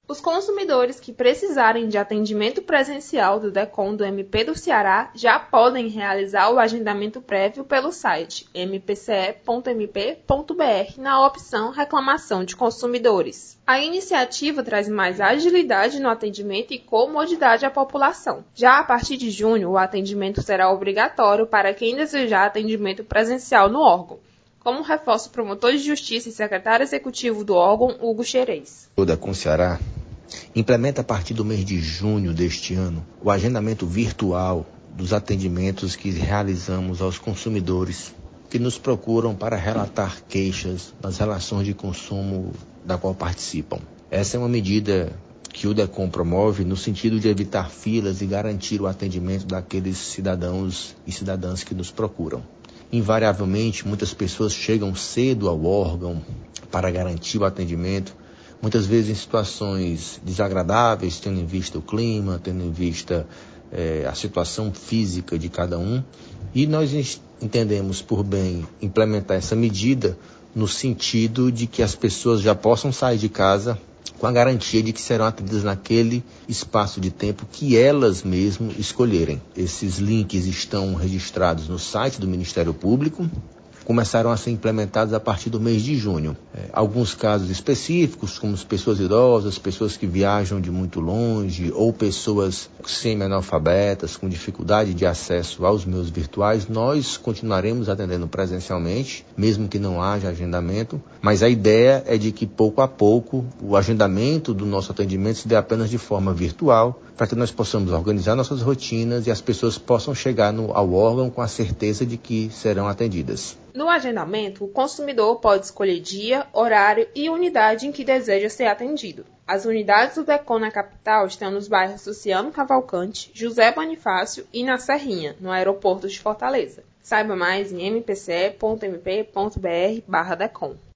Os consumidores que precisarem de atendimento presencial do DECOM do MP do Ceará já podem realizar o agendamento prévio pelo site mpce.mp.br na opção Reclamação de Consumidores. A iniciativa traz mais agilidade no atendimento e comodidade à população. Já a partir de junho, o atendimento será obrigatório para quem desejar atendimento presencial no órgão, como reforça o promotor de justiça e secretário executivo do órgão, Hugo Xerez. O DECOM Ceará implementa a partir do mês de junho deste ano o agendamento virtual dos atendimentos que realizamos aos consumidores que nos procuram para relatar queixas nas relações de consumo da qual participam. Essa é uma medida que o DECOM promove no sentido de evitar filas e garantir o atendimento daqueles cidadãos e cidadãs que nos procuram. Invariavelmente, muitas pessoas chegam cedo ao órgão para garantir o atendimento, muitas vezes em situações desagradáveis, tendo em vista o clima, tendo em vista a situação física de cada um. E nós entendemos por bem implementar essa medida no sentido de que as pessoas já possam sair de casa com a garantia de que serão atendidas naquele espaço de tempo que elas mesmas escolherem. Esses links estão registrados no site do Ministério Público, começaram a ser implementados a partir do mês de junho. Alguns casos específicos, como as pessoas idosas, pessoas que viajam de muito longe, ou pessoas semi-analfabetas, com dificuldade de acesso aos meios virtuais, nós continuaremos atendendo presencialmente, mesmo que não haja agendamento, mas a ideia é de que pouco a pouco o agendamento do nosso atendimento se dê apenas de forma virtual, para que nós possamos organizar nossas rotinas e as pessoas possam chegar ao órgão com a certeza de que serão atendidas. No agendamento, o consumidor pode escolher dia, horário e unidade em que deseja ser atendido. As unidades do DECOM na capital estão nos bairros Luciano Cavalcante, José Bonifácio e na Serrinha, no aeroporto de Fortaleza. Saiba mais em mpce.mp.br/DECOM.